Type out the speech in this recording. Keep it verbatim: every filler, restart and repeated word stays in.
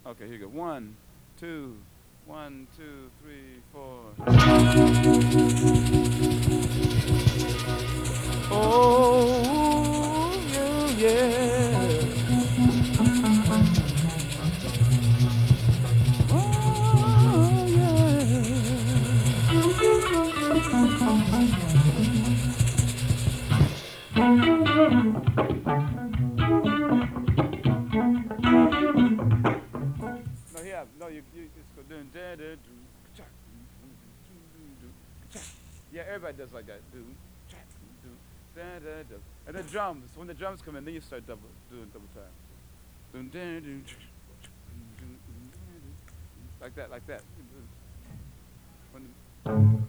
Okay, here you go. One, two, one, two, three, four. Oh, yeah, oh, yeah. No, yeah, no, you, you just go dun dun dun dun ka-cha, dun dun dun dun dun ka-cha. Yeah, everybody does like that. Dun cha dun dun dun dun. And the drums, when the drums come in, then you start double doing double time. Dun dun dun ch- ch- dun dun dun dun dun. Like that, like that. When the